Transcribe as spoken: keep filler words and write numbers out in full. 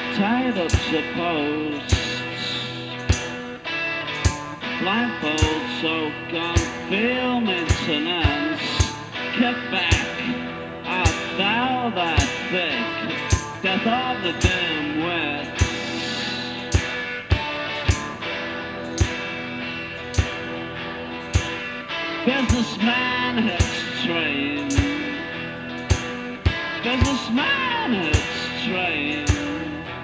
tied up to posts, blindfold so gone, feel maintenance, kept back, art thou that thick, death of the dim wit. Businessman hits train, businessman hits train.